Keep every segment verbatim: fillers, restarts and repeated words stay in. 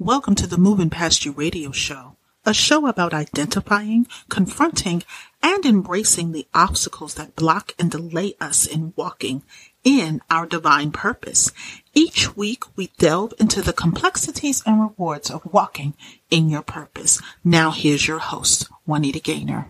Welcome to the Moving Past You radio show, a show about identifying, confronting, and embracing the obstacles that block and delay us in walking in our divine purpose. Each week, we delve into the complexities and rewards of walking in your purpose. Now, here's your host, Juanita Gaynor.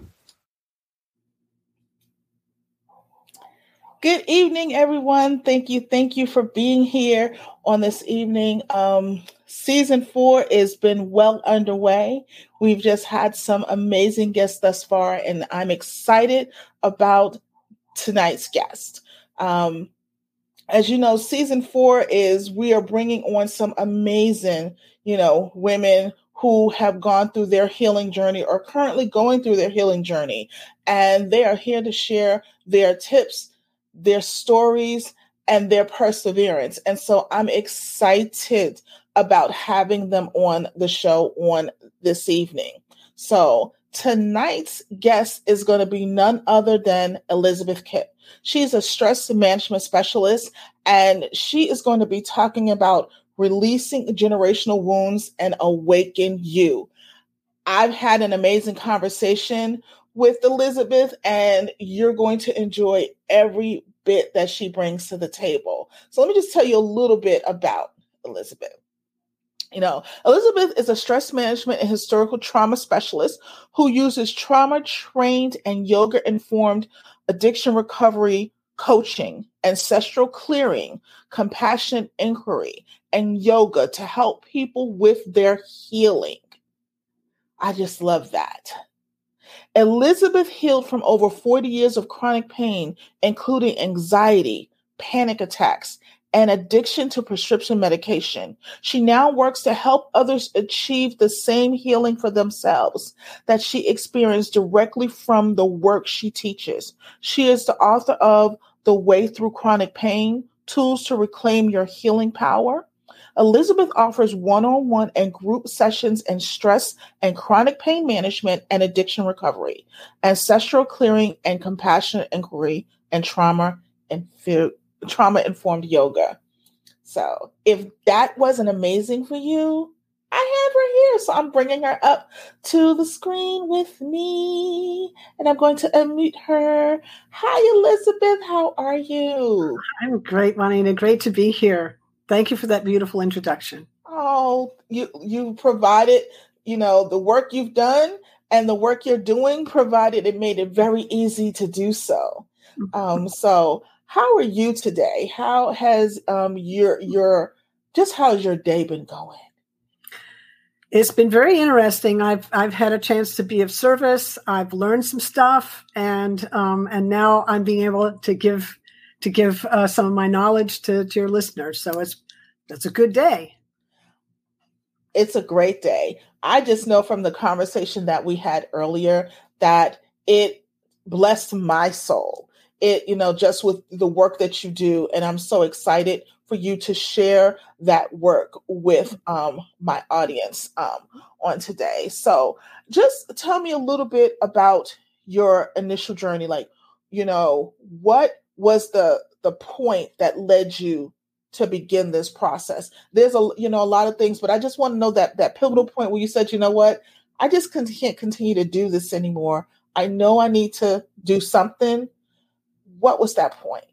Good evening, everyone. Thank you. Thank you for being here on this evening. Um, season four has been well underway. We've just had some amazing guests thus far, and I'm excited about tonight's guest. Um, as you know, season four is we are bringing on some amazing, you know, women who have gone through their healing journey or currently going through their healing journey, and they are here to share their tips, their stories, and their perseverance. And so I'm excited about having them on the show on this evening. So tonight's guest is going to be none other than Elizabeth Kipp. She's a stress management specialist, and she is going to be talking about releasing generational wounds and awaken you. I've had an amazing conversation with Elizabeth, and you're going to enjoy every bit that she brings to the table. So let me just tell you a little bit about Elizabeth. You know, Elizabeth is a stress management and historical trauma specialist who uses trauma-trained and yoga-informed addiction recovery coaching, ancestral clearing, compassionate inquiry, and yoga to help people with their healing. I just love that. Elizabeth healed from over forty years of chronic pain, including anxiety, panic attacks, and addiction to prescription medication. She now works to help others achieve the same healing for themselves that she experienced directly from the work she teaches. She is the author of The Way Through Chronic Pain, Tools to Reclaim Your Healing Power. Elizabeth offers one-on-one and group sessions in stress and chronic pain management and addiction recovery, ancestral clearing and compassionate inquiry, and trauma and trauma-informed yoga. So if that wasn't amazing for you, I have her here. So I'm bringing her up to the screen with me, and I'm going to unmute her. Hi, Elizabeth. How are you? I'm great, Juanita. Great to be here. Thank you for that beautiful introduction. Oh, you you provided, you know, the work you've done and the work you're doing provided it made it very easy to do so. Um, so how are you today? How has um, your your just how's your day been going? It's been very interesting. I've I've had a chance to be of service. I've learned some stuff, and um, and now I'm being able to give to give uh, some of my knowledge to, to your listeners. So it's it's a good day. It's a great day. I just know from the conversation that we had earlier that it blessed my soul. It, you know, just with the work that you do. And I'm so excited for you to share that work with um, my audience um, on today. So just tell me a little bit about your initial journey. Like, you know, what was the the point that led you to begin this process? There's a, you know, a lot of things, but I just want to know that that pivotal point where you said, you know what, I just can't continue to do this anymore. I know I need to do something. What was that point?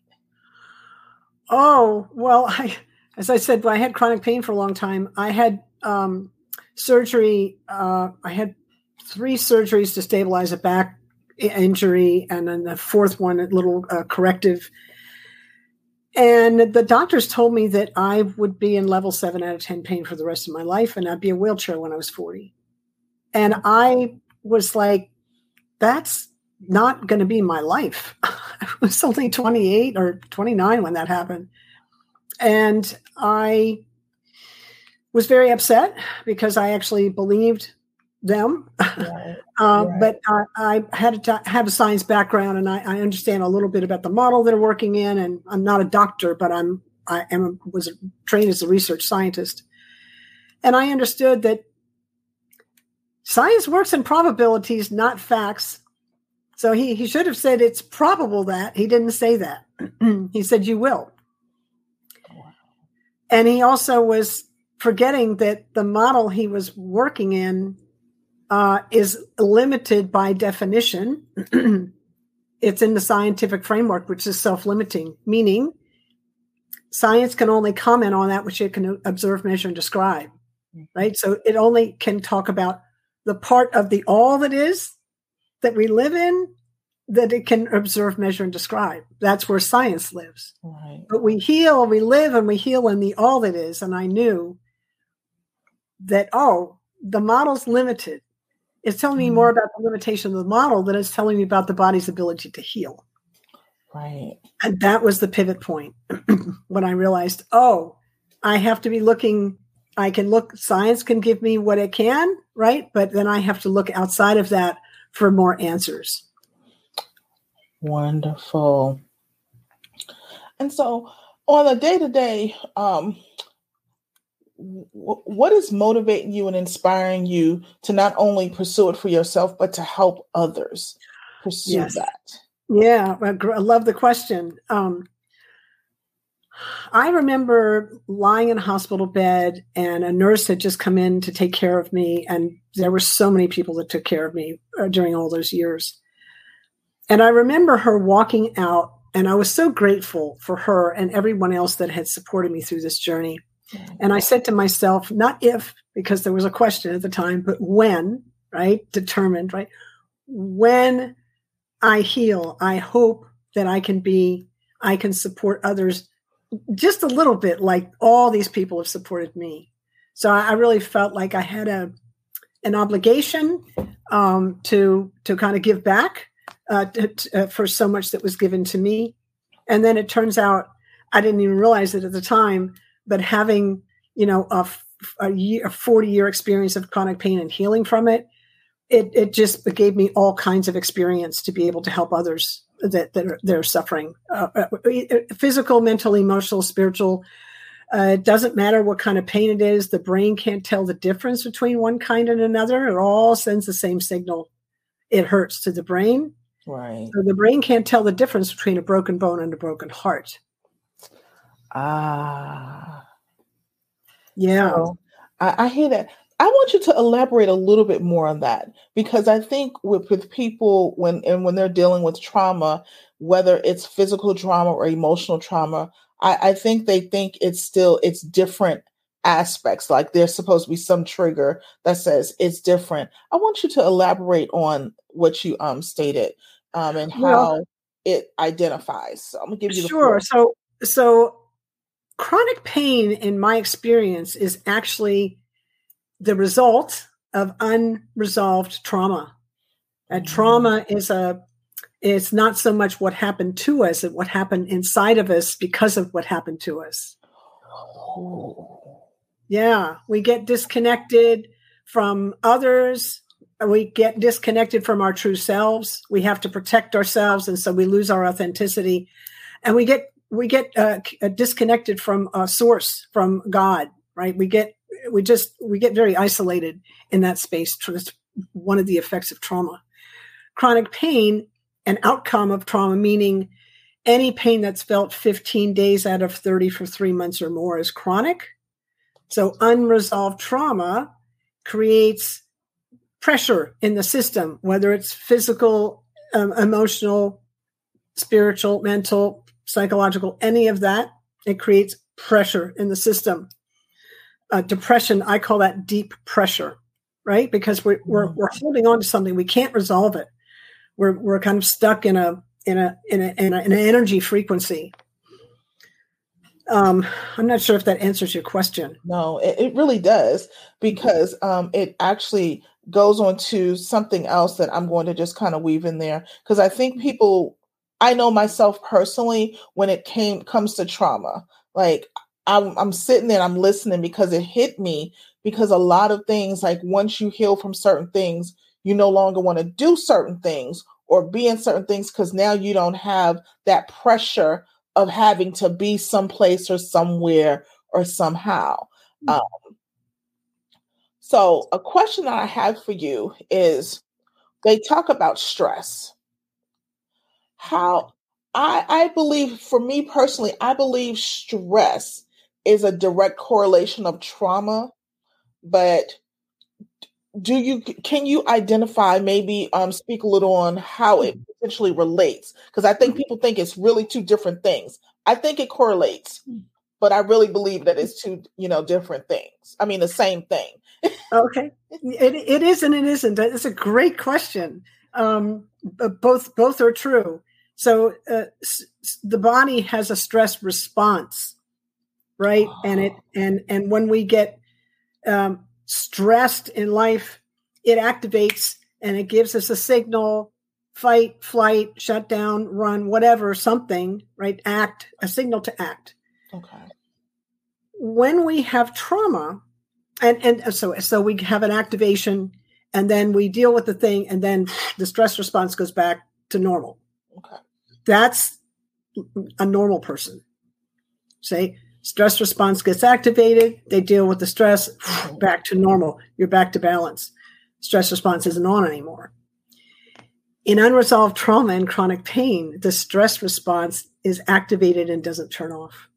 Oh, well, I, as I said, I had chronic pain for a long time. I had um, surgery. Uh, I had three surgeries to stabilize a back injury, and then the fourth one, a little uh, corrective. And the doctors told me that I would be in level seven out of ten pain for the rest of my life, and I'd be a wheelchair when I was forty. And I was like, that's not going to be my life. I was only twenty-eight or twenty-nine when that happened. And I was very upset because I actually believed them. Right. uh, right. But I, I had to have a science background, and I, I understand a little bit about the model they're working in. And I'm not a doctor, but I'm I am was trained as a research scientist, and I understood that science works in probabilities, not facts. So he he should have said it's probable that. He didn't say that. He said you will. Wow. And he also was forgetting that the model he was working in uh, is limited by definition. It's in the scientific framework, which is self-limiting, meaning science can only comment on that which it can observe, measure, and describe, right? So it only can talk about the part of the all that is that we live in that it can observe, measure, and describe. That's where science lives. Right. But we heal, we live, and we heal in the all that is. And I knew that, oh, the model's limited. It's telling me more about the limitation of the model than it's telling me about the body's ability to heal. Right. And that was the pivot point when I realized, oh, I have to be looking, I can look, science can give me what it can, right? But then I have to look outside of that for more answers. Wonderful. And so on a day-to-day, um, what is motivating you and inspiring you to not only pursue it for yourself, but to help others pursue yes. that? Yeah, I love the question. Um, I remember lying in a hospital bed and a nurse had just come in to take care of me. And there were so many people that took care of me uh, during all those years. And I remember her walking out, and I was so grateful for her and everyone else that had supported me through this journey. And I said to myself, not if, because there was a question at the time, but when, right? Determined, right? When I heal, I hope that I can be, I can support others just a little bit like all these people have supported me. So I really felt like I had a an obligation um, to to kind of give back uh, to, to, uh, for so much that was given to me. And then it turns out, I didn't even realize it at the time, but having, you know, a, a year, a forty year experience of chronic pain and healing from it, it, it just gave me all kinds of experience to be able to help others that, that are, that are suffering, uh, physical, mental, emotional, spiritual. Uh, it doesn't matter what kind of pain it is. The brain can't tell the difference between one kind and another. It all sends the same signal. It hurts to the brain. Right. So the brain can't tell the difference between a broken bone and a broken heart. Ah. Yeah. So, I, I hear that. I want you to elaborate a little bit more on that, because I think with, with people when and when they're dealing with trauma, whether it's physical trauma or emotional trauma, I, I think they think it's still it's different aspects. Like there's supposed to be some trigger that says it's different. I want you to elaborate on what you um stated um, and how well, it identifies. So I'm gonna give you the sure. floor. So so chronic pain, in my experience, is actually the result of unresolved trauma. And mm-hmm. trauma is a, it's not so much what happened to us, as what happened inside of us because of what happened to us. Oh. Yeah, we get disconnected from others. We get disconnected from our true selves. We have to protect ourselves, and so we lose our authenticity. And we get we get uh, disconnected from a source, from God. Right? We get we just we get very isolated in that space. It's one of the effects of trauma. Chronic pain, an outcome of trauma, meaning any pain that's felt fifteen days out of thirty for three months or more, is chronic. So unresolved trauma creates pressure in the system, whether it's physical, um, emotional, spiritual, mental, psychological, any of that. It creates pressure in the system. Uh, depression, I call that deep pressure, right? Because we're, we're we're holding on to something, we can't resolve it. We're we're kind of stuck in a in a in a in, a, in an energy frequency. Um, I'm not sure if that answers your question. No, it, it really does, because um, it actually goes on to something else that I'm going to just kind of weave in there, because I think people, I know myself personally, when it came comes to trauma, like I'm, I'm sitting there and I'm listening because it hit me, because a lot of things, like once you heal from certain things, you no longer want to do certain things or be in certain things, because now you don't have that pressure of having to be someplace or somewhere or somehow. Um, so a question that I have for you is, they talk about stress. How I, I believe, for me personally, I believe stress is a direct correlation of trauma, but do you can you identify, maybe um, speak a little on how it potentially relates? Because I think people think it's really two different things. I think it correlates, but I really believe that it's two, you know, different things. I mean, the same thing. Okay, it it is and it isn't. It's a great question. Um, both both are true. So uh, s- the body has a stress response, right? Oh. And it and and when we get um, stressed in life, it activates and it gives us a signal: fight, flight, shut down, run, whatever, something, right? Act, a signal to act. Okay. When we have trauma, and and so so we have an activation, and then we deal with the thing, and then the stress response goes back to normal. Okay. That's a normal person. Say, stress response gets activated, they deal with the stress, back to normal. You're back to balance. Stress response isn't on anymore. In unresolved trauma and chronic pain, the stress response is activated and doesn't turn off.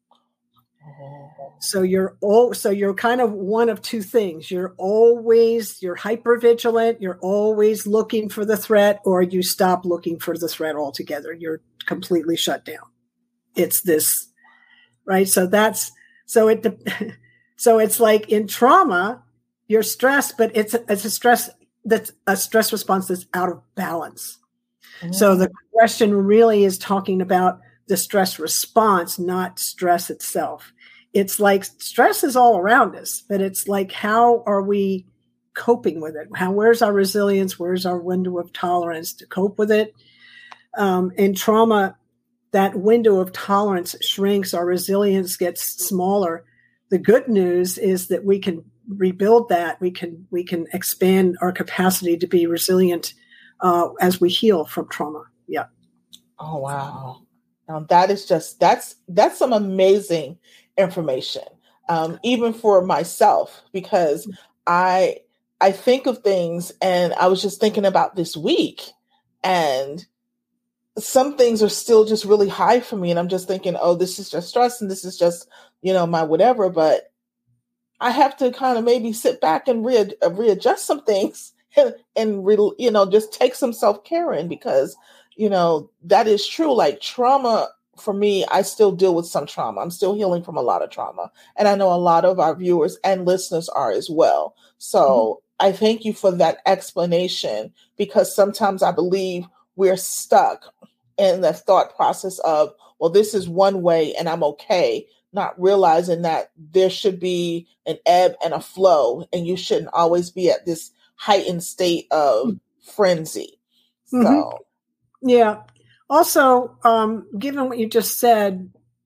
So you're all, so you're kind of one of two things. You're always, you're hyper vigilant. You're always looking for the threat, or you stop looking for the threat altogether. You're completely shut down. It's this, right? So that's, so it, so it's like in trauma, you're stressed, but it's a, it's a stress that's a stress response that's out of balance. Mm-hmm. So the question really is talking about the stress response, not stress itself. It's like stress is all around us, but it's like, how are we coping with it? How, where's our resilience? Where's our window of tolerance to cope with it? Um, in trauma, that window of tolerance shrinks, our resilience gets smaller. The good news is that we can rebuild that. We can, we can expand our capacity to be resilient uh, as we heal from trauma. Yeah. Oh, wow. Now that is just, that's, that's some amazing information, um, even for myself, because I I think of things, and I was just thinking about this week, and some things are still just really high for me, and I'm just thinking, oh, this is just stress, and this is just, you know, my whatever. But I have to kind of maybe sit back and re- readjust some things, and, and re- you know, just take some self-care in, because, you know, that is true. Like trauma. For me, I still deal with some trauma. I'm still healing from a lot of trauma. And I know a lot of our viewers and listeners are as well. So mm-hmm. I thank you for that explanation, because sometimes I believe we're stuck in the thought process of, well, this is one way and I'm okay, not realizing that there should be an ebb and a flow, and you shouldn't always be at this heightened state of mm-hmm. frenzy. Mm-hmm. So, yeah. Also, um, given what you just said,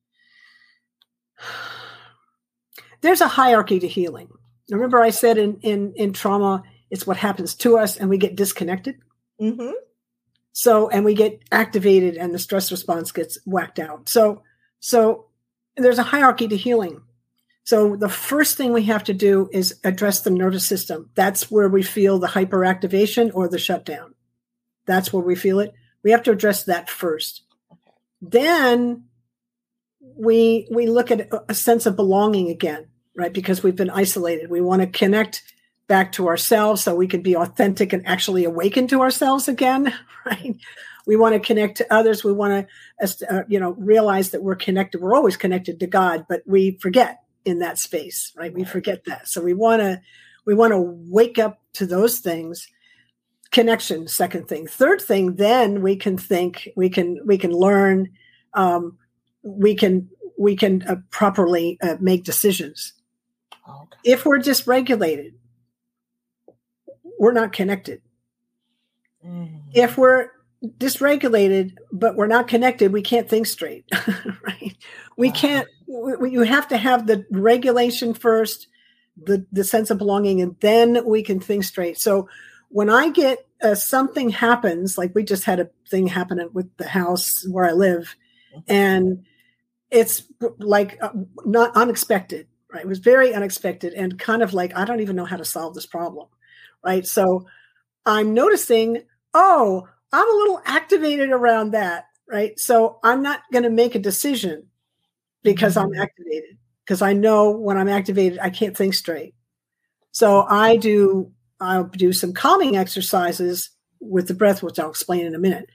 there's a hierarchy to healing. Remember I said in, in, in trauma, it's what happens to us and we get disconnected. Mm-hmm. So, and we get activated and the stress response gets whacked out. So, so there's a hierarchy to healing. So the first thing we have to do is address the nervous system. That's where we feel the hyperactivation or the shutdown. That's where we feel it. We have to address that first. Okay. Then we we look at a sense of belonging again, right? Because we've been isolated. We want to connect back to ourselves so we can be authentic and actually awaken to ourselves again, right? We want to connect to others. We want to, uh, you know, realize that we're connected. We're always connected to God, but we forget in that space, right? We forget that. So we want to we want to wake up to those things. Connection, second thing. Third thing, then we can think, we can we can learn, um, we can we can uh, properly uh, make decisions. Okay. If we're dysregulated, we're not connected. Mm. If we're dysregulated but we're not connected, we can't think straight. Right? We wow. can't. We, you have to have the regulation first, the the sense of belonging, and then we can think straight. So. When I get uh, something happens, like we just had a thing happen with the house where I live, and it's like uh, not unexpected, right? It was very unexpected and kind of like, I don't even know how to solve this problem, right? So I'm noticing, oh, I'm a little activated around that, right? So I'm not going to make a decision because mm-hmm. I'm activated. because I know when I'm activated, I can't think straight. So I do, I'll do some calming exercises with the breath, which I'll explain in a minute,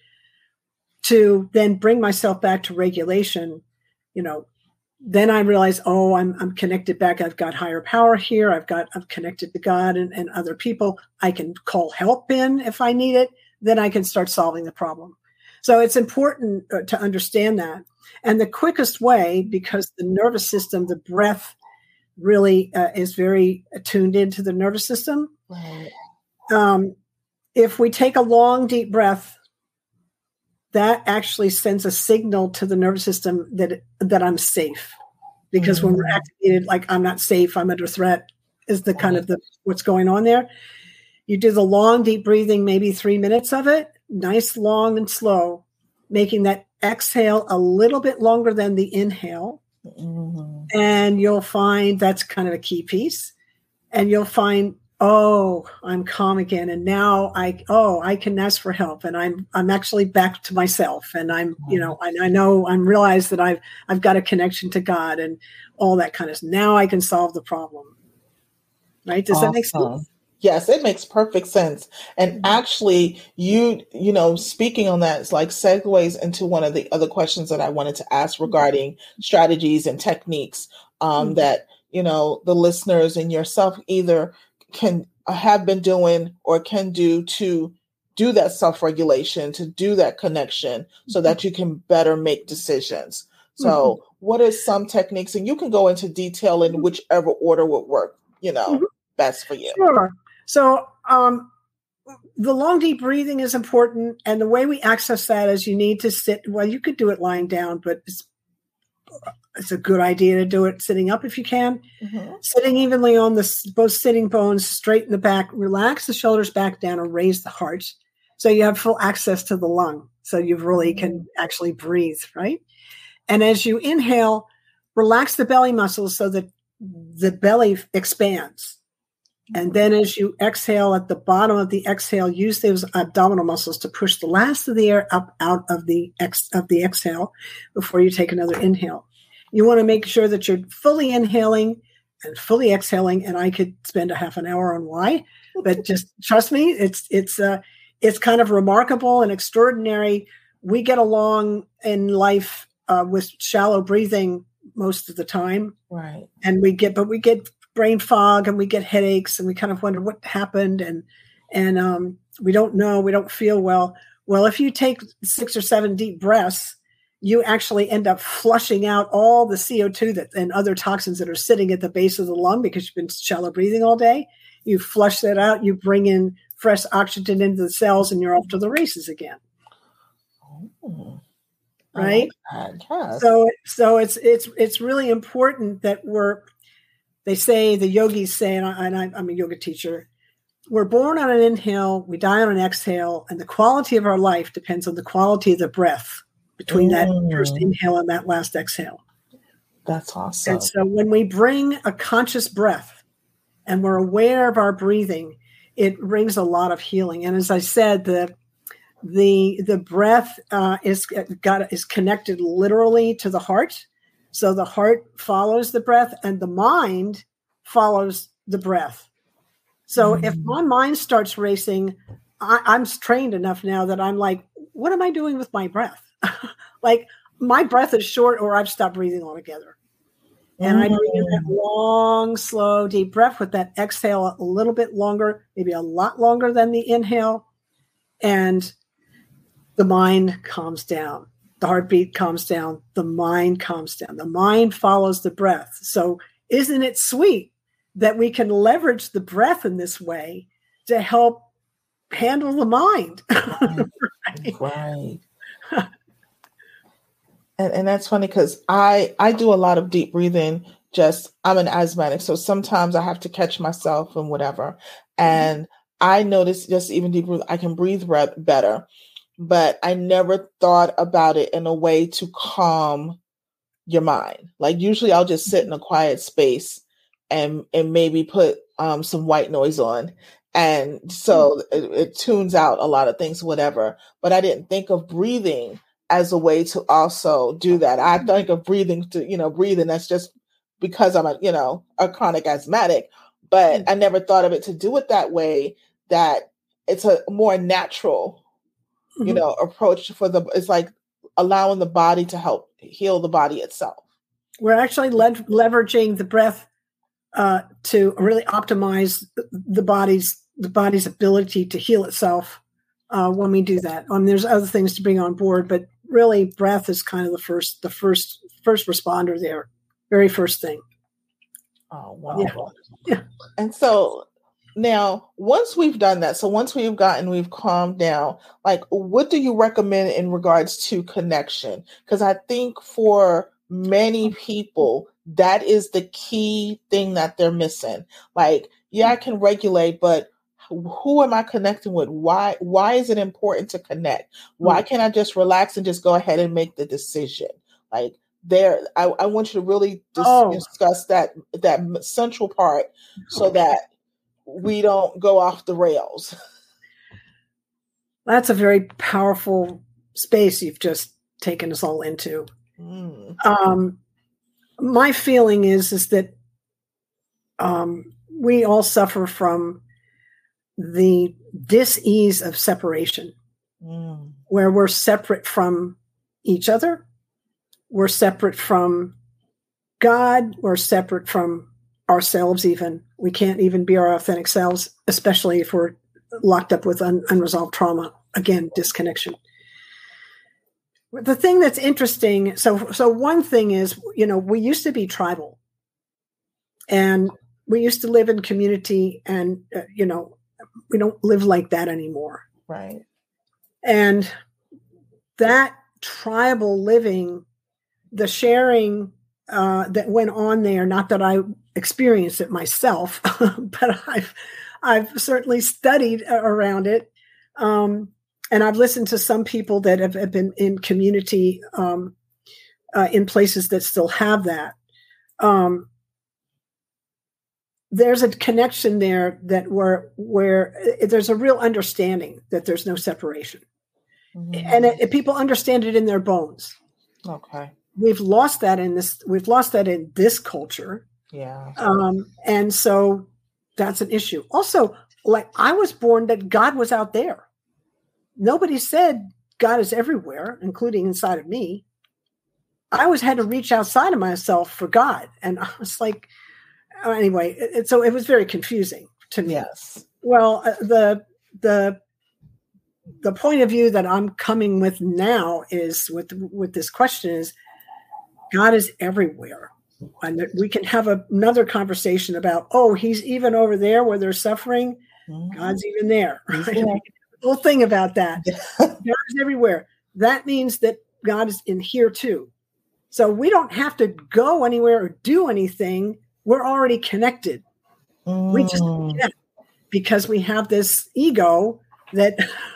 to then bring myself back to regulation. You know, then I realize, oh, I'm I'm connected back. I've got higher power here. I've got, I'm connected to God and, and other people. I can call help in if I need it. Then I can start solving the problem. So it's important to understand that. And the quickest way, because the nervous system, the breath really uh, is very tuned into the nervous system. Right. Um, if we take a long, deep breath, that actually sends a signal to the nervous system that that I'm safe. Because mm-hmm. when we're activated, like I'm not safe, I'm under threat, is the kind of the what's going on there. You do the long, deep breathing, maybe three minutes of it, nice, long, and slow, making that exhale a little bit longer than the inhale. Mm-hmm. And you'll find that's kind of a key piece. And you'll find, oh, I'm calm again. And now I, oh, I can ask for help. And I'm, I'm actually back to myself. And I'm, you know, I, I know, I'm realized that I've, I've got a connection to God and all that kind of stuff. Now I can solve the problem. Right. Does awesome. that make sense? Yes, it makes perfect sense. And actually, you, you know, speaking on that, it's like segues into one of the other questions that I wanted to ask regarding strategies and techniques um, mm-hmm. that, you know, the listeners and yourself either can have been doing or can do to do that self-regulation, to do that connection so mm-hmm. that you can better make decisions. So mm-hmm. what are some techniques? And you can go into detail in whichever order would work, you know, mm-hmm. best for you. Sure. So um, the long, deep breathing is important. And the way we access that is you need to sit. Well, you could do it lying down, but it's, it's a good idea to do it sitting up if you can. Mm-hmm. Sitting evenly on the both sitting bones, straighten the back, relax the shoulders back down and raise the heart. So you have full access to the lung. So you really can actually breathe, right? And as you inhale, relax the belly muscles so that the belly expands. And then as you exhale at the bottom of the exhale, use those abdominal muscles to push the last of the air up out of the ex, of the exhale before you take another inhale. You want to make sure that you're fully inhaling and fully exhaling. And I could spend a half an hour on why, but just trust me, it's it's uh, it's kind of remarkable and extraordinary. We get along in life uh, with shallow breathing most of the time, right? And we get, but we get brain fog and we get headaches and we kind of wonder what happened and and um, we don't know, we don't feel well. Well, if you take six or seven deep breaths, you actually end up flushing out all the C O two that and other toxins that are sitting at the base of the lung because you've been shallow breathing all day. You flush that out, you bring in fresh oxygen into the cells, and you're off to the races again. Oh, right? Yes. So so it's it's it's really important that we're. They say, the yogis say, and, I, and I, I'm a yoga teacher, we're born on an inhale, we die on an exhale, and the quality of our life depends on the quality of the breath between mm. that first inhale and that last exhale. That's awesome. And so when we bring a conscious breath and we're aware of our breathing, it brings a lot of healing. And as I said, the the the breath uh, is got is connected literally to the heart. So the heart follows the breath and the mind follows the breath. So mm. if my mind starts racing, I, I'm trained enough now that I'm like, what am I doing with my breath? Like my breath is short or I've stopped breathing altogether. And mm. I bring in that long, slow, deep breath with that exhale a little bit longer, maybe a lot longer than the inhale. And the mind calms down. The heartbeat calms down. The mind calms down. The mind follows the breath. So isn't it sweet that we can leverage the breath in this way to help handle the mind? Right. Right. and, and that's funny because I, I do a lot of deep breathing. Just I'm an asthmatic. So sometimes I have to catch myself and whatever. And mm-hmm. I notice just even deep breathing, I can breathe better. But I never thought about it in a way to calm your mind. Like usually I'll just sit in a quiet space and, and maybe put um, some white noise on. And so it, it tunes out a lot of things, whatever. But I didn't think of breathing as a way to also do that. I think of breathing to, you know, breathing. That's just because I'm a, you know, a chronic asthmatic, but I never thought of it to do it that way, that it's a more natural, mm-hmm. you know, approach for the, it's like allowing the body to help heal the body itself. We're actually le- leveraging the breath uh, to really optimize the body's the body's ability to heal itself uh, when we do that. Um, there's other things to bring on board, but really, breath is kind of the first the first first responder there, very first thing. Oh wow! Yeah. yeah. And so now, once we've done that, so once we've gotten, we've calmed down. Like, what do you recommend in regards to connection? Because I think for many people, that is the key thing that they're missing. Like, yeah, I can regulate, but who am I connecting with? Why, why is it important to connect? Why can't I just relax and just go ahead and make the decision? Like there, I, I want you to really dis- oh. discuss that, that central part so that we don't go off the rails. That's a very powerful space you've just taken us all into. Mm. Um, my feeling is, is that um, we all suffer from the dis-ease of separation, mm. where we're separate from each other, we're separate from God, we're separate from ourselves even. We can't even be our authentic selves, especially if we're locked up with un- unresolved trauma. Again, disconnection. The thing that's interesting, so so one thing is, you know, we used to be tribal, and we used to live in community, and uh, you know, we don't live like that anymore. Right. And that tribal living, the sharing uh, that went on there, not that I experienced it myself, but I've I've certainly studied around it. Um, And I've listened to some people that have, have been in community um, uh, in places that still have that. Um, there's a connection there that where where there's a real understanding that there's no separation, mm-hmm. and it, it, people understand it in their bones. Okay, we've lost that in this. We've lost that in this culture. Yeah, um, and so that's an issue. Also, like I was born that God was out there. Nobody said God is everywhere, including inside of me. I always had to reach outside of myself for God. And I was like, anyway, it, so it was very confusing to me. Yes. Well, uh, the, the, the point of view that I'm coming with now is with, with this question is God is everywhere. And that we can have a, another conversation about, oh, he's even over there where they're suffering. Mm-hmm. God's even there. Right? Yeah. Whole thing about that. God is everywhere. That means that God is in here too. So we don't have to go anywhere or do anything. We're already connected. Mm. We just forget because we have this ego that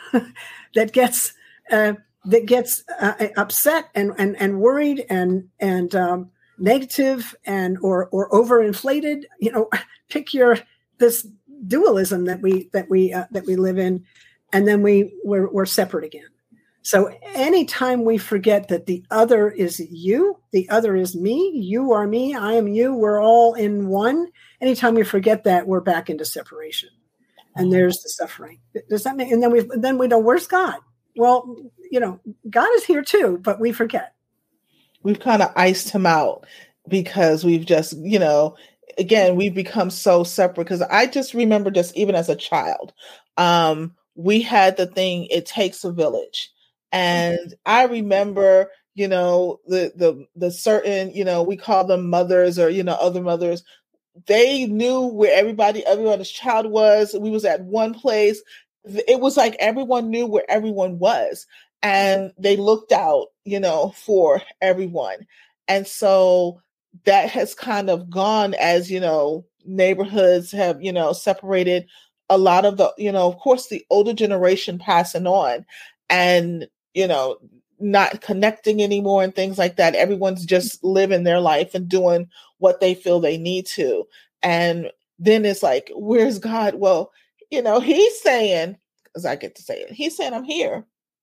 that gets uh, that gets uh, upset and, and and worried and and um, negative and or or overinflated. You know, pick your this dualism that we that we uh, that we live in. And then we, we're, we're separate again. So anytime we forget that the other is you, the other is me, you are me, I am you, we're all in one. Anytime we forget that, we're back into separation. And there's the suffering. Does that mean, and then we then we know, where's God? Well, you know, God is here too, but we forget. We've kind of iced him out because we've just, you know, again, we've become so separate. Because I just remember just even as a child, um, we had the thing, it takes a village. And I remember, you know, the, the, the certain, you know, we call them mothers or, you know, other mothers, they knew where everybody, everybody's child was. We was at one place. It was like everyone knew where everyone was and they looked out, you know, for everyone. And so that has kind of gone as, you know, neighborhoods have, you know, separated. A lot of the, you know, of course, the older generation passing on and, you know, not connecting anymore and things like that. Everyone's just living their life and doing what they feel they need to. And then it's like, where's God? Well, you know, he's saying, because I get to say it, he's saying I'm here.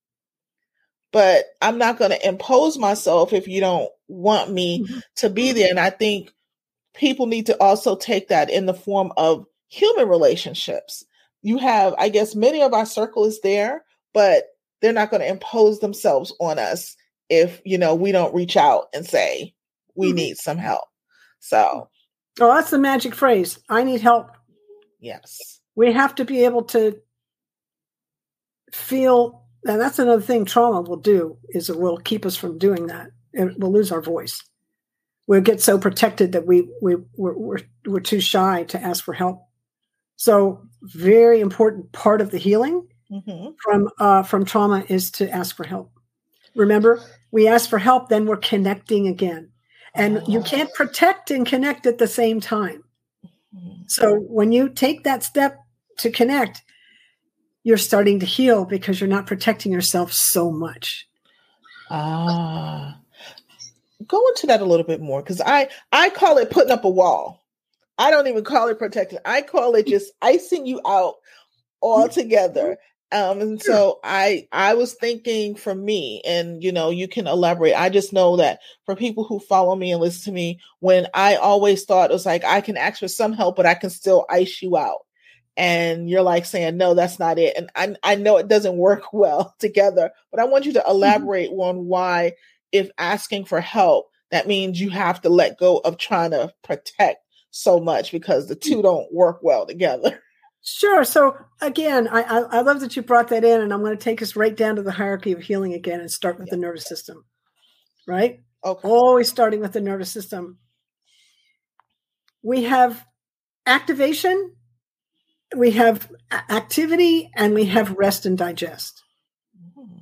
But I'm not going to impose myself if you don't want me mm-hmm. to be there. And I think people need to also take that in the form of human relationships. You have, I guess, many of our circle is there, but they're not going to impose themselves on us if, you know, we don't reach out and say, we mm-hmm. need some help. So. Oh, that's the magic phrase. I need help. Yes. We have to be able to feel, and that's another thing trauma will do, is it will keep us from doing that. And we'll lose our voice. We'll get so protected that we, we, we're, we're, we're too shy to ask for help. So very important part of the healing mm-hmm. from, uh, from trauma is to ask for help. Remember, we ask for help, then we're connecting again. And oh. you can't protect and connect at the same time. Mm-hmm. So when you take that step to connect, you're starting to heal because you're not protecting yourself so much. Ah, go into that a little bit more, because I, I call it putting up a wall. I don't even call it protecting. I call it just icing you out altogether. Um, and so I, I was thinking for me, and, you know, you can elaborate. I just know that for people who follow me and listen to me, when I always thought it was like, I can ask for some help, but I can still ice you out. And you're like saying, no, that's not it. And I, I know it doesn't work well together, but I want you to elaborate mm-hmm. on why, if asking for help, that means you have to let go of trying to protect so much, because the two don't work well together. Sure. So again, I, I, I love that you brought that in, and I'm going to take us right down to the hierarchy of healing again and start with yeah. the nervous system, right? Okay. Always starting with the nervous system. We have activation, we have activity, and we have rest and digest. Mm-hmm.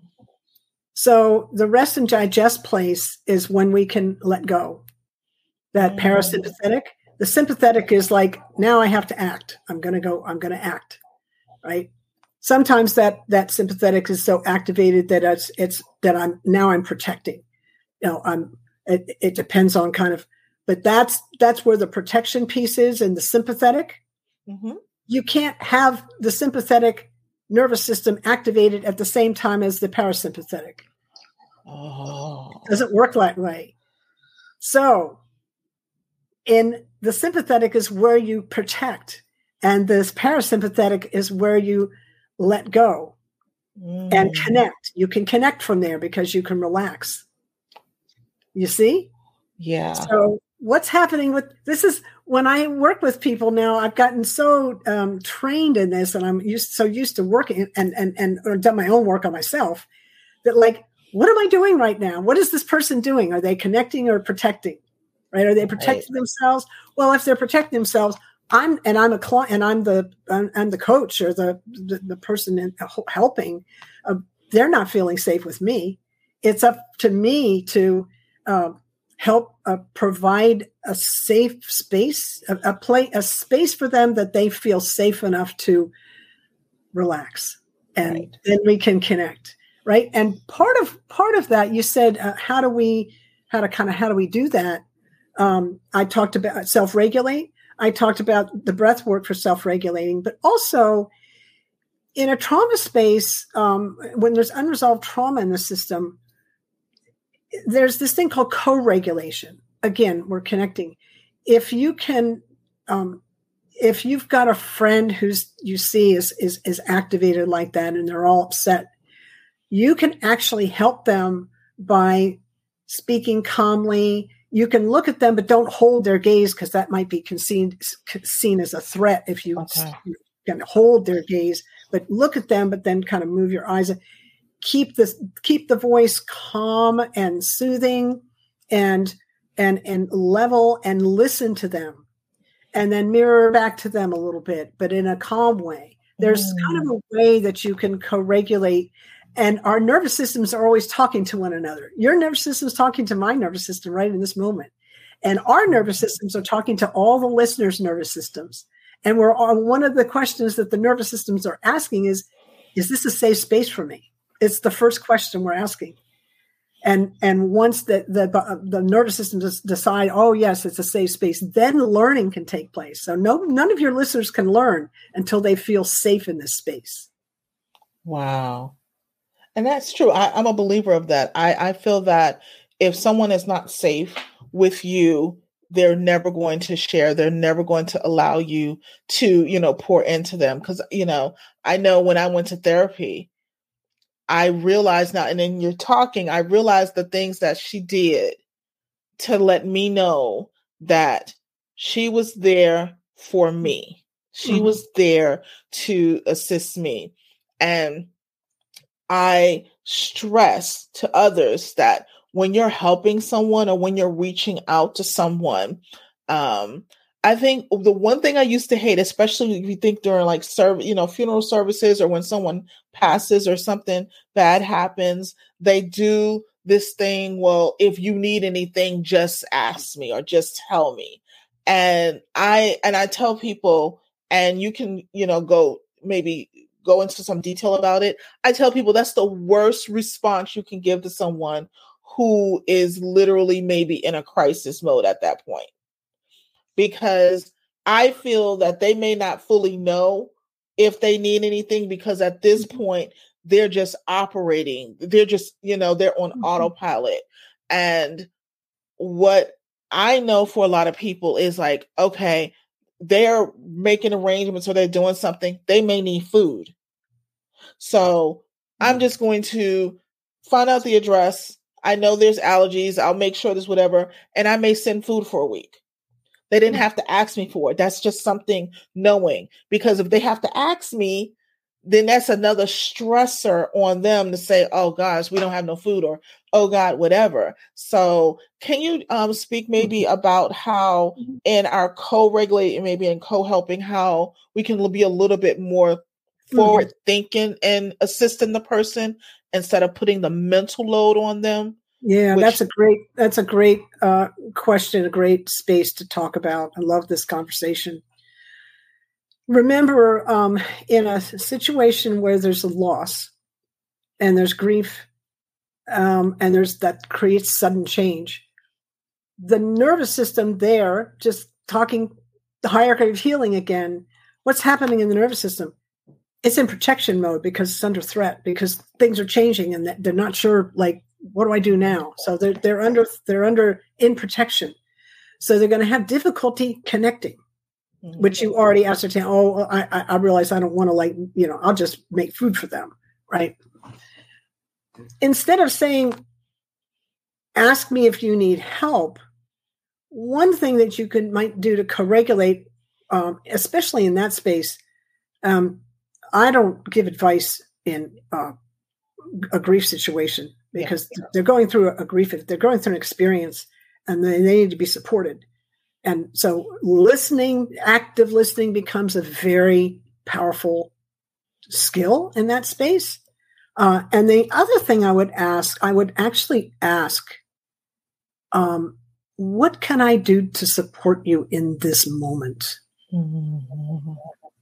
So the rest and digest place is when we can let go. That mm-hmm. parasympathetic. The sympathetic is like, now I have to act. I'm going to go, I'm going to act, right? Sometimes that, that sympathetic is so activated that it's, it's that I'm, now I'm protecting, you know, I'm, it, it depends on kind of, but that's, that's where the protection piece is in the sympathetic. Mm-hmm. You can't have the sympathetic nervous system activated at the same time as the parasympathetic. Oh. It doesn't work that way. So, in the sympathetic is where you protect, and this parasympathetic is where you let go mm. and connect. You can connect from there because you can relax. You see? Yeah. So what's happening with this is when I work with people now, I've gotten so um, trained in this, and I'm used, so used to working and, and, and or done my own work on myself that, like, what am I doing right now? What is this person doing? Are they connecting or protecting? Right? Are they protecting right. themselves? Well, if they're protecting themselves, I'm and I'm a client, and I'm the I'm, I'm the coach or the the, the person in, helping. Uh, they're not feeling safe with me. It's up to me to uh, help uh, provide a safe space, a, a play, a space for them that they feel safe enough to relax, and right. then we can connect. Right? And part of part of that, you said, uh, how do we, how to kind of how do we do that? Um, I talked about self-regulate. I talked about the breath work for self-regulating, but also in a trauma space, um, when there's unresolved trauma in the system, there's this thing called co-regulation. Again, we're connecting. If you can, um, if you've got a friend who's you see is, is, is activated like that and they're all upset, you can actually help them by speaking calmly. You can look at them, but don't hold their gaze, because that might be seen, seen as a threat if you okay. can hold their gaze. But look at them, but then kind of move your eyes. Keep this, keep the voice calm and soothing, and and and level, and listen to them, and then mirror back to them a little bit, but in a calm way. There's mm. kind of a way that you can co-regulate. And our nervous systems are always talking to one another. Your nervous system is talking to my nervous system right in this moment. And our nervous systems are talking to all the listeners' nervous systems. And we're on one of the questions that the nervous systems are asking is, is this a safe space for me? It's the first question we're asking. And and once the, the, the nervous systems decide, oh, yes, it's a safe space, then learning can take place. So no, none of your listeners can learn until they feel safe in this space. Wow. And that's true. I, I'm a believer of that. I, I feel that if someone is not safe with you, they're never going to share. They're never going to allow you to, you know, pour into them. Because, you know, I know when I went to therapy, I realized now, and then you're talking, I realized the things that she did to let me know that she was there for me. She mm-hmm. was there to assist me. And I stress to others that when you're helping someone or when you're reaching out to someone, um, I think the one thing I used to hate, especially if you think during like serv- you know, funeral services or when someone passes or something bad happens, they do this thing. Well, if you need anything, just ask me or just tell me. And I, and I tell people, and you can, you know, go maybe go into some detail about it. I tell people that's the worst response you can give to someone who is literally maybe in a crisis mode at that point. Because I feel that they may not fully know if they need anything, because at this point, they're just operating. They're just, you know, they're on mm-hmm. autopilot. And what I know for a lot of people is like, okay, they're making arrangements or they're doing something. They may need food. So I'm just going to find out the address. I know there's allergies. I'll make sure there's whatever. And I may send food for a week. They didn't have to ask me for it. That's just something knowing, because if they have to ask me, then that's another stressor on them to say, oh gosh, we don't have no food, or, oh God, whatever. So can you um, speak maybe about how in our co-regulating, maybe in co-helping, how we can be a little bit more forward mm-hmm. thinking and assisting the person instead of putting the mental load on them? Yeah, which, that's a great, that's a great uh, question, a great space to talk about. I love this conversation. Remember, um, in a situation where there's a loss and there's grief, um, and there's that creates sudden change, the nervous system there, just talking the hierarchy of healing again, what's happening in the nervous system? It's in protection mode because it's under threat, because things are changing and they're not sure, like, what do I do now? So they're they're under they're under in protection. So they're going to have difficulty connecting, mm-hmm. which you already ascertain. Oh, I I realize I don't want to, like, you know, I'll just make food for them, right? Instead of saying, ask me if you need help, one thing that you could might do to co-regulate, um, especially in that space, um, I don't give advice in uh, a grief situation, because yeah. they're going through a grief, they're going through an experience, and they, they need to be supported. And so listening, active listening becomes a very powerful skill in that space. Uh, and the other thing I would ask, I would actually ask, um, what can I do to support you in this moment? Mm-hmm.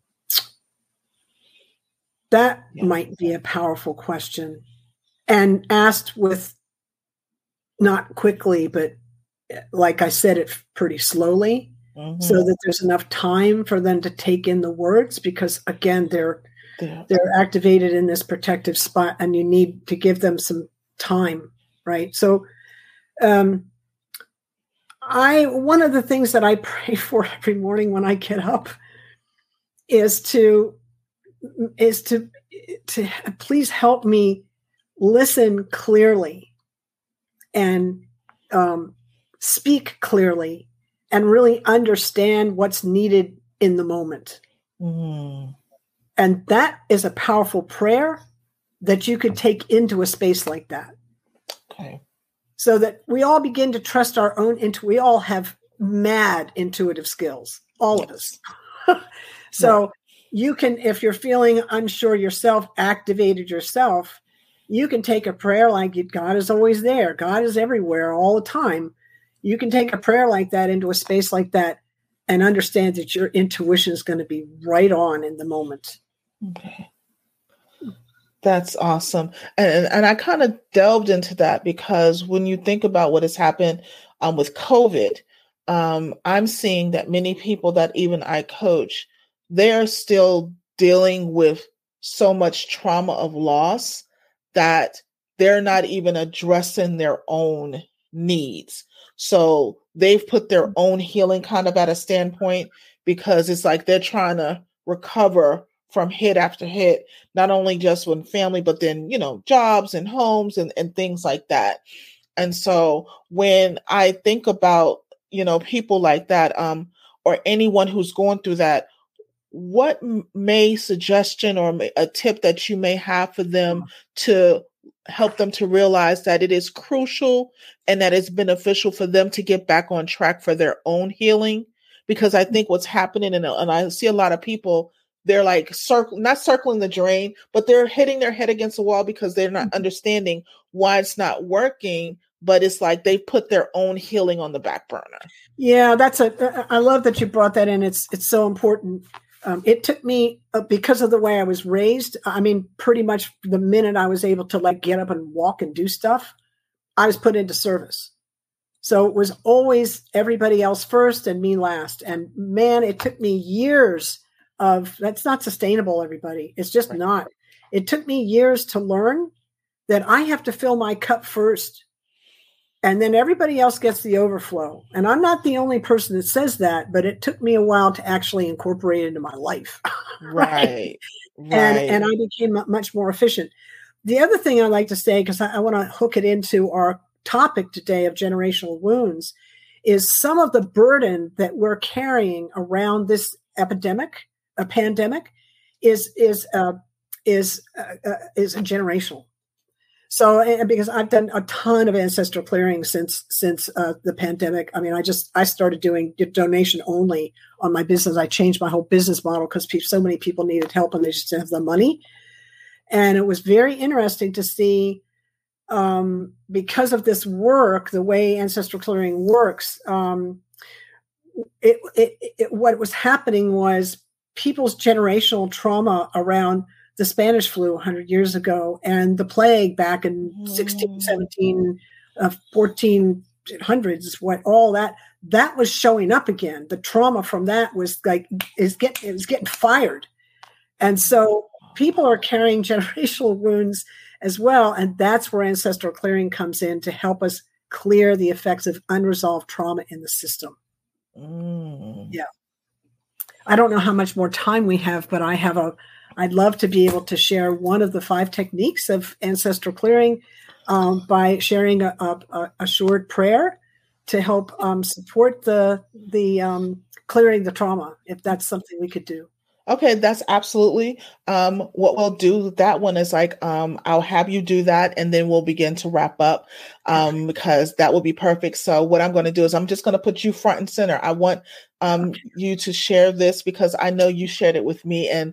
That yeah. might be a powerful question, and asked with not quickly, but like I said, it pretty slowly, mm-hmm. so that there's enough time for them to take in the words, because again, they're yeah. they're activated in this protective spot, and you need to give them some time, right? So, um, I one of the things that I pray for every morning when I get up is to is to to please help me listen clearly and um, speak clearly and really understand what's needed in the moment. Mm. And that is a powerful prayer that you could take into a space like that. Okay. So that we all begin to trust our own intu. We all have mad intuitive skills, all of us. So yeah. You can, if you're feeling unsure yourself, activated yourself, you can take a prayer like God is always there. God is everywhere all the time. You can take a prayer like that into a space like that and understand that your intuition is going to be right on in the moment. Okay. That's awesome. And, and I kind of delved into that because when you think about what has happened um, with COVID, um, I'm seeing that many people that even I coach, they're still dealing with so much trauma of loss that they're not even addressing their own needs. So they've put their own healing kind of at a standpoint, because it's like they're trying to recover from hit after hit, not only just with family, but then, you know, jobs and homes and, and things like that. And so when I think about, you know, people like that, um, or anyone who's going through that, what may suggestion or a tip that you may have for them to help them to realize that it is crucial and that it's beneficial for them to get back on track for their own healing? Because I think what's happening, and, and I see a lot of people, they're like circle, not circling the drain, but they're hitting their head against the wall because they're not understanding why it's not working. But it's like they put their own healing on the back burner. Yeah, that's a. I love that you brought that in. It's it's so important. Um, it took me uh, because of the way I was raised. I mean, pretty much the minute I was able to like get up and walk and do stuff, I was put into service. So it was always everybody else first and me last. And man, it took me years of that's not sustainable. Everybody, it's just Right. not. It took me years to learn that I have to fill my cup first. And then everybody else gets the overflow. And I'm not the only person that says that, but it took me a while to actually incorporate it into my life. Right. Right. And, and I became much more efficient. The other thing I like to say, because I, I want to hook it into our topic today of generational wounds, is some of the burden that we're carrying around this epidemic, a pandemic, is is uh, is uh, uh, is generational. So, and because I've done a ton of ancestral clearing since since uh, the pandemic. I mean, I just I started doing donation only on my business. I changed my whole business model because pe- so many people needed help and they just didn't have the money. And it was very interesting to see, um, because of this work, the way ancestral clearing works. Um, it, it, it what was happening was people's generational trauma around the Spanish flu one hundred years ago and the plague back in sixteen, seventeen, uh, fourteen hundreds, what all that, that was showing up again. The trauma from that was like, is get, it was getting fired. And so people are carrying generational wounds as well. And that's where ancestral clearing comes in to help us clear the effects of unresolved trauma in the system. Mm. Yeah. I don't know how much more time we have, but I have a, I'd love to be able to share one of the five techniques of ancestral clearing um, by sharing a, a, a short prayer to help um, support the the um, clearing the trauma, if that's something we could do. Okay, that's absolutely. Um, what we'll do with that one is like, um, I'll have you do that and then we'll begin to wrap up um, because that will be perfect. So what I'm going to do is I'm just going to put you front and center. I want um, okay. you to share this because I know you shared it with me, and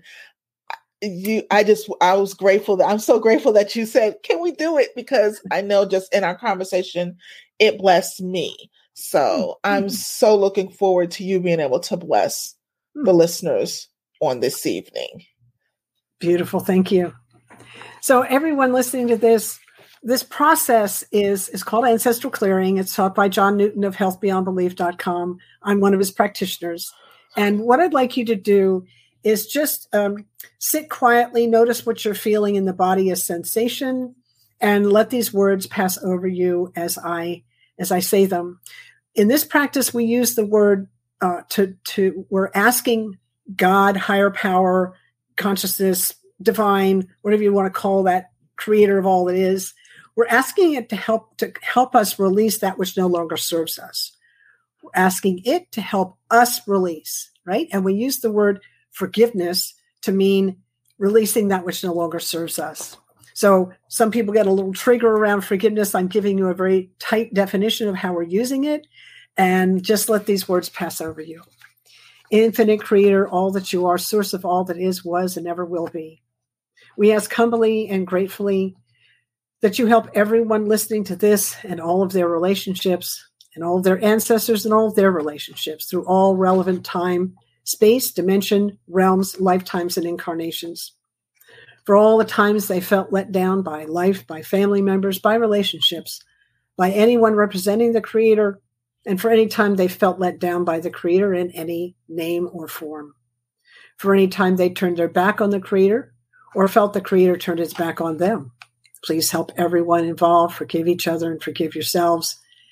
you, I just, I was grateful that I'm so grateful that you said, can we do it? Because I know just in our conversation, it blessed me. So mm-hmm. I'm so looking forward to you being able to bless mm-hmm. the listeners on this evening. Beautiful. Thank you. So everyone listening to this, this process is, is called ancestral clearing. It's taught by John Newton of health beyond belief dot com. I'm one of his practitioners. And what I'd like you to do is just um, sit quietly, notice what you're feeling in the body as sensation, and let these words pass over you as I as I say them. In this practice, we use the word uh, to to we're asking God, higher power, consciousness, divine, whatever you want to call that, creator of all that is. We're asking it to help to help us release that which no longer serves us. We're asking it to help us release, right? And we use the word forgiveness to mean releasing that which no longer serves us. So some people get a little trigger around forgiveness. I'm giving you a very tight definition of how we're using it, and just let these words pass over you. Infinite creator, all that you are, source of all that is, was, and never will be. We ask humbly and gratefully that you help everyone listening to this and all of their relationships and all of their ancestors and all of their relationships through all relevant time, space, dimension, realms, lifetimes, and incarnations. For all the times they felt let down by life, by family members, by relationships, by anyone representing the creator, and for any time they felt let down by the creator in any name or form. For any time they turned their back on the creator or felt the creator turned his back on them. Please help everyone involved forgive each other and forgive yourselves.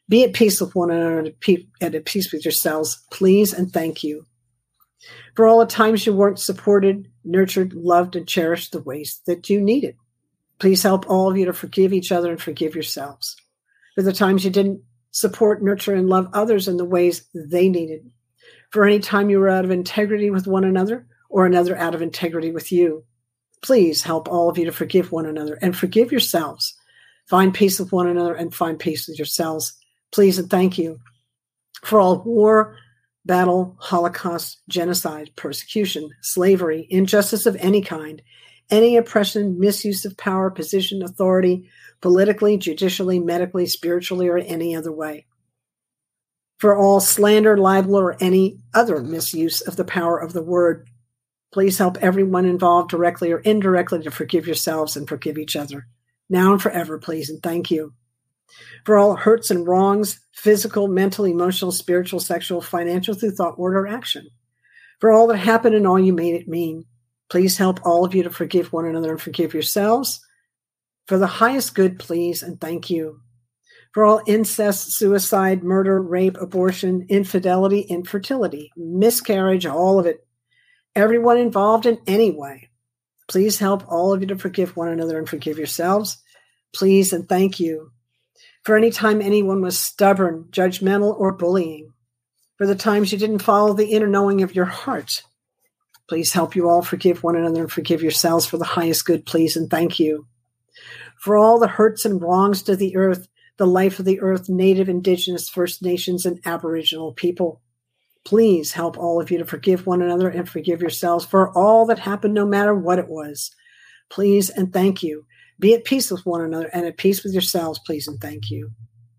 Be at peace with one another and at peace with yourselves, please and thank you. For all the times you weren't supported, nurtured, loved, and cherished the ways that you needed. Please help all of you to forgive each other and forgive yourselves. For the times you didn't support, nurture, and love others in the ways they needed. For any time you were out of integrity with one another or another out of integrity with you. Please help all of you to forgive one another and forgive yourselves. Find peace with one another and find peace with yourselves. Please and thank you. For all war, battle, Holocaust, genocide, persecution, slavery, injustice of any kind, any oppression, misuse of power, position, authority, politically, judicially, medically, spiritually, or any other way. For all slander, libel, or any other misuse of the power of the word, please help everyone involved directly or indirectly to forgive yourselves and forgive each other. Now and forever, please, and thank you. For all hurts and wrongs, physical, mental, emotional, spiritual, sexual, financial, through thought, word, or action. For all that happened and all you made it mean, please help all of you to forgive one another and forgive yourselves. For the highest good, please, and thank you. For all incest, suicide, murder, rape, abortion, infidelity, infertility, miscarriage, all of it. Everyone involved in any way. Please help all of you to forgive one another and forgive yourselves. Please and thank you. For any time anyone was stubborn, judgmental, or bullying. For the times you didn't follow the inner knowing of your heart. Please help you all forgive one another and forgive yourselves for the highest good, please, and thank you. For all the hurts and wrongs to the earth, the life of the earth, Native, Indigenous, First Nations, and Aboriginal people. Please help all of you to forgive one another and forgive yourselves for all that happened, no matter what it was. Please and thank you. Be at peace with one another and at peace with yourselves, please and thank you.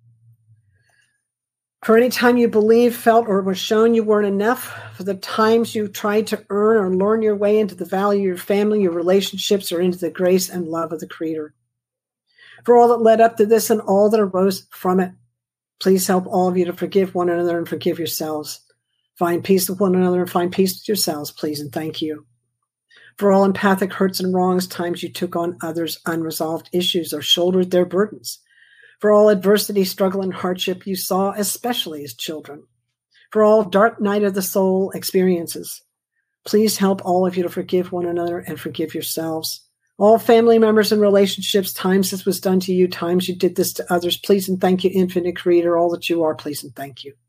For any time you believed, felt, or was shown you weren't enough, for the times you tried to earn or learn your way into the value of your family, your relationships, or into the grace and love of the Creator. For all that led up to this and all that arose from it, please help all of you to forgive one another and forgive yourselves. Find peace with one another and find peace with yourselves, please and thank you. For all empathic hurts and wrongs, times you took on others' unresolved issues or shouldered their burdens. For all adversity, struggle, and hardship you saw, especially as children. For all dark night of the soul experiences, please help all of you to forgive one another and forgive yourselves. All family members and relationships, times this was done to you, times you did this to others, please and thank you, Infinite Creator, all that you are, please and thank you.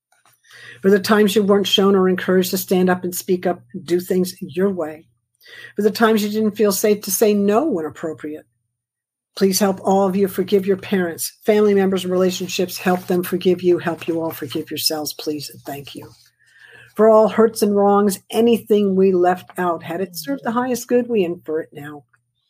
For the times you weren't shown or encouraged to stand up and speak up and do things your way. For the times you didn't feel safe to say no when appropriate. Please help all of you forgive your parents, family members, and relationships. Help them forgive you. Help you all forgive yourselves, please, and thank you. For all hurts and wrongs, anything we left out, had it served the highest good, we infer it now.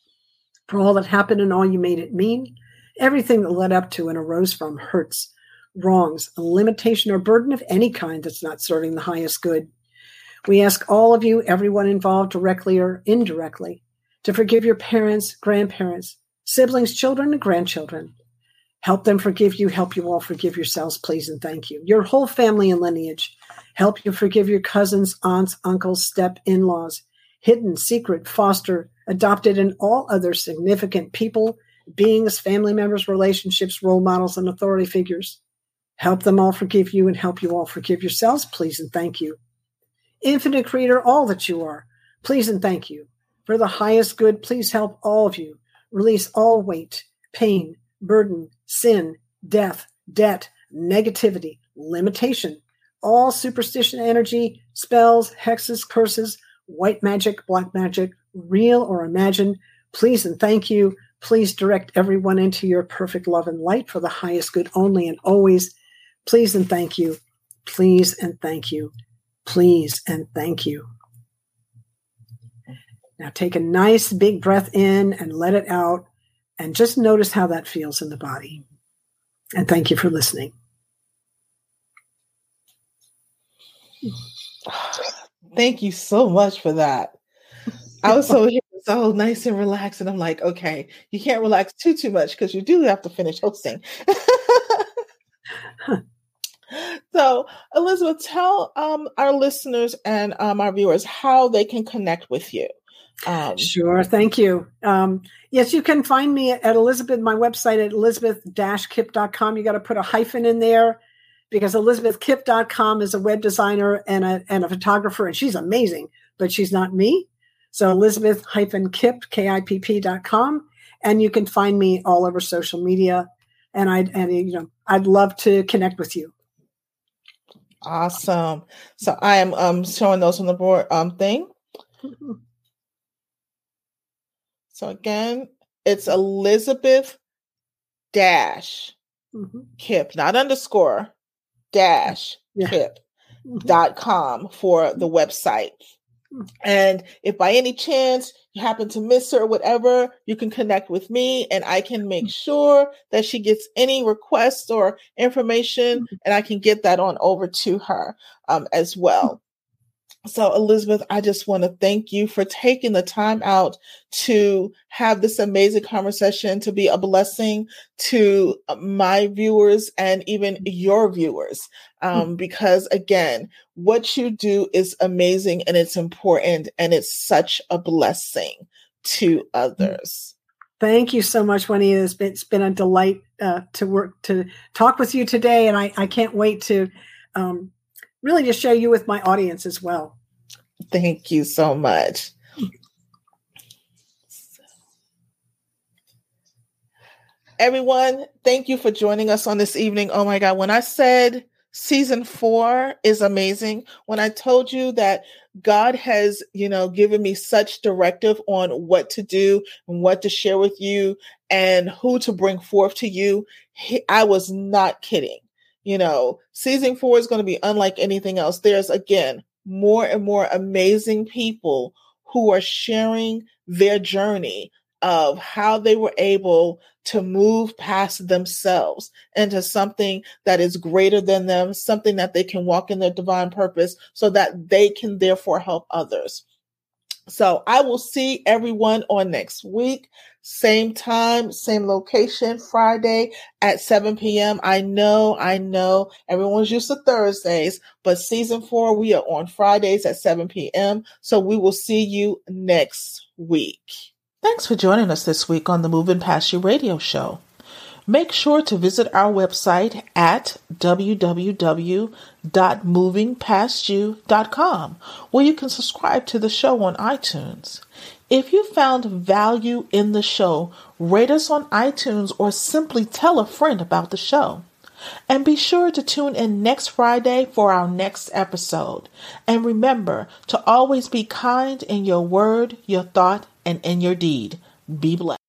For all that happened and all you made it mean, everything that led up to and arose from hurts, wrongs, a limitation or burden of any kind that's not serving the highest good. We ask all of you, everyone involved directly or indirectly, to forgive your parents, grandparents, siblings, children, and grandchildren. Help them forgive you. Help you all forgive yourselves, please, and thank you. Your whole family and lineage. Help you forgive your cousins, aunts, uncles, step-in-laws, hidden, secret, foster, adopted, and all other significant people, beings, family members, relationships, role models, and authority figures. Help them all forgive you and help you all forgive yourselves, please, and thank you. Infinite Creator, all that you are, please and thank you. For the highest good, please help all of you release all weight, pain, burden, sin, death, debt, negativity, limitation, all superstition energy, spells, hexes, curses, white magic, black magic, real or imagined. Please and thank you. Please direct everyone into your perfect love and light for the highest good only and always. Please and thank you. Please and thank you. Please and thank you. Now take a nice big breath in and let it out and just notice how that feels in the body. And thank you for listening. Thank you so much for that. I was so so nice and relaxed, and I'm like, okay, you can't relax too too much because you do have to finish hosting. So, Elizabeth, tell um, our listeners and um, our viewers how they can connect with you. Um, sure. Thank you. Um, yes, you can find me at Elizabeth, my website at elizabeth dash kipp dot com. You got to put a hyphen in there because elizabeth kipp dot com is a web designer and a, and a photographer, and she's amazing, but she's not me. So Elizabeth hyphen Kipp, K I P P dot com. And you can find me all over social media. And I, and you know, I'd love to connect with you. Awesome. So I am um, showing those on the board um, thing. Mm-hmm. So again, it's Elizabeth dash mm-hmm. Kipp, not underscore, dash yeah. Kipp dot com mm-hmm. for the website. Mm-hmm. And if by any chance you happen to miss her or whatever, you can connect with me and I can make sure that she gets any requests or information mm-hmm. and I can get that on over to her um, as well. So, Elizabeth, I just want to thank you for taking the time out to have this amazing conversation, to be a blessing to my viewers and even your viewers. Um, because, again, what you do is amazing and it's important and it's such a blessing to others. Thank you so much, Winnie. It's been, it's been a delight uh, to work, to talk with you today. And I, I can't wait to um, really just share you with my audience as well. Thank you so much. Everyone, thank you for joining us on this evening. Oh my God, when I said season four is amazing, when I told you that God has, you know, given me such directive on what to do and what to share with you and who to bring forth to you, I was not kidding. You know, season four is going to be unlike anything else. There's, again, more and more amazing people who are sharing their journey of how they were able to move past themselves into something that is greater than them, something that they can walk in their divine purpose so that they can therefore help others. So I will see everyone on next week. Same time, same location, Friday at seven p.m. I know, I know everyone's used to Thursdays, but season four, we are on Fridays at seven p.m. So we will see you next week. Thanks for joining us this week on the Moving Past You radio show. Make sure to visit our website at w w w dot moving past you dot com, where you can subscribe to the show on iTunes. If you found value in the show, rate us on iTunes or simply tell a friend about the show. And be sure to tune in next Friday for our next episode. And remember to always be kind in your word, your thought, and in your deed. Be blessed.